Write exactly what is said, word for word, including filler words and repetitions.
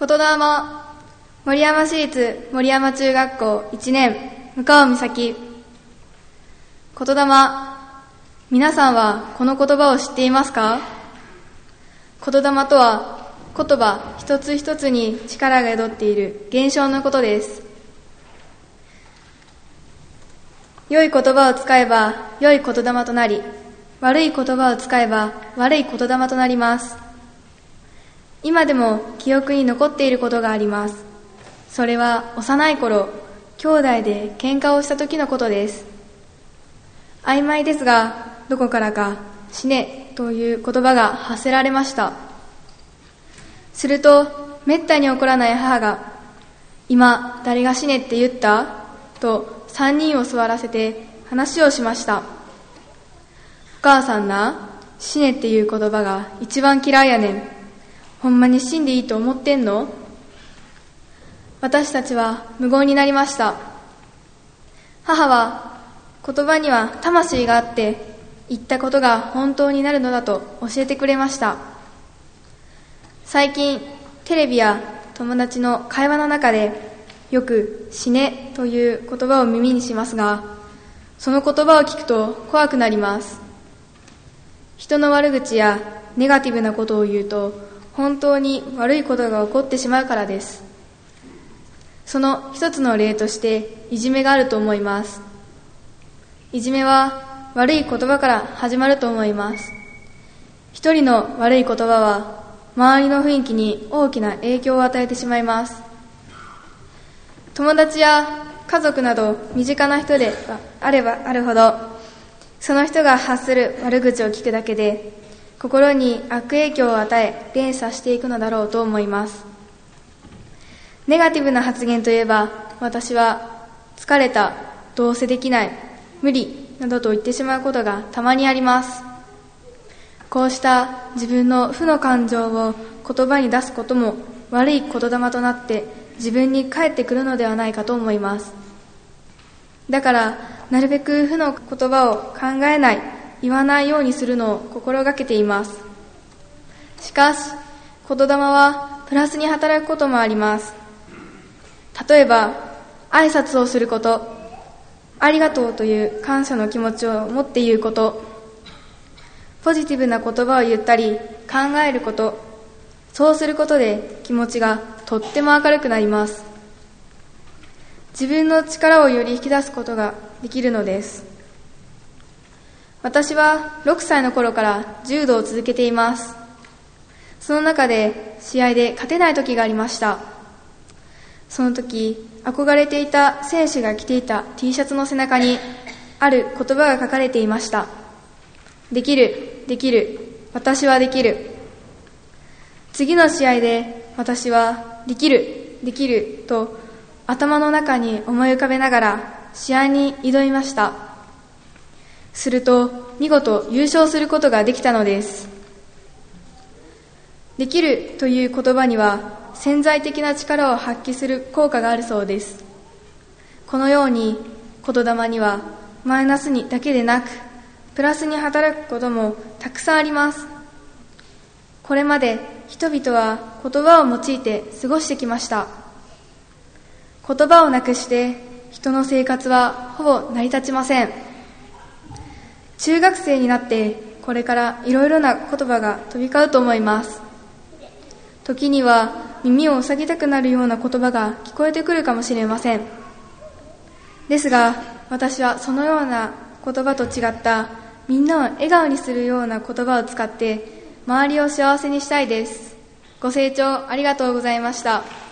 言霊、森山市立森山中学校いちねん、向川美咲。言霊、皆さんはこの言葉を知っていますか？言霊とは、言葉一つ一つに力が宿っている現象のことです。良い言葉を使えば良い言霊となり、悪い言葉を使えば悪い言霊となります。今でも記憶に残っていることがあります。それは幼い頃、兄弟で喧嘩をした時のことです。曖昧ですが、どこからか死ねという言葉が発せられました。すると、めったに怒らない母が、今誰が死ねって言った？と三人を座らせて話をしました。お母さんな、死ねっていう言葉が一番嫌いやねん。ほんまに死んでいいと思ってんの？私たちは無言になりました。母は、言葉には魂があって、言ったことが本当になるのだと教えてくれました。最近、テレビや友達の会話の中で、よく死ねという言葉を耳にしますが、その言葉を聞くと怖くなります。人の悪口やネガティブなことを言うと、本当に悪いことが起こってしまうからです。その一つの例としていじめがあると思います。いじめは悪い言葉から始まると思います。一人の悪い言葉は周りの雰囲気に大きな影響を与えてしまいます。友達や家族など身近な人であればあるほど、その人が発する悪口を聞くだけで心に悪影響を与え連鎖していくのだろうと思います。ネガティブな発言といえば、私は疲れた、どうせできない、無理などと言ってしまうことがたまにあります。こうした自分の負の感情を言葉に出すことも悪い言霊となって自分に返ってくるのではないかと思います。だからなるべく負の言葉を考えない、言わないようにするのを心がけています。しかし、言霊はプラスに働くこともあります。例えば、挨拶をすること、ありがとうという感謝の気持ちを持って言うこと、ポジティブな言葉を言ったり考えること、そうすることで気持ちがとっても明るくなります。自分の力をより引き出すことができるのです。私はろくさいの頃から柔道を続けています。その中で試合で勝てない時がありました。その時、憧れていた選手が着ていた T シャツの背中にある言葉が書かれていました。できる、できる、私はできる。次の試合で私はできる、できると頭の中に思い浮かべながら試合に挑みました。すると見事優勝することができたのです。できるという言葉には潜在的な力を発揮する効果があるそうです。このように言霊にはマイナスにだけでなくプラスに働くこともたくさんあります。これまで人々は言葉を用いて過ごしてきました。言葉をなくして人の生活はほぼ成り立ちません。中学生になってこれからいろいろな言葉が飛び交うと思います。時には耳を塞ぎたくなるような言葉が聞こえてくるかもしれません。ですが私はそのような言葉と違ったみんなを笑顔にするような言葉を使って周りを幸せにしたいです。ご清聴ありがとうございました。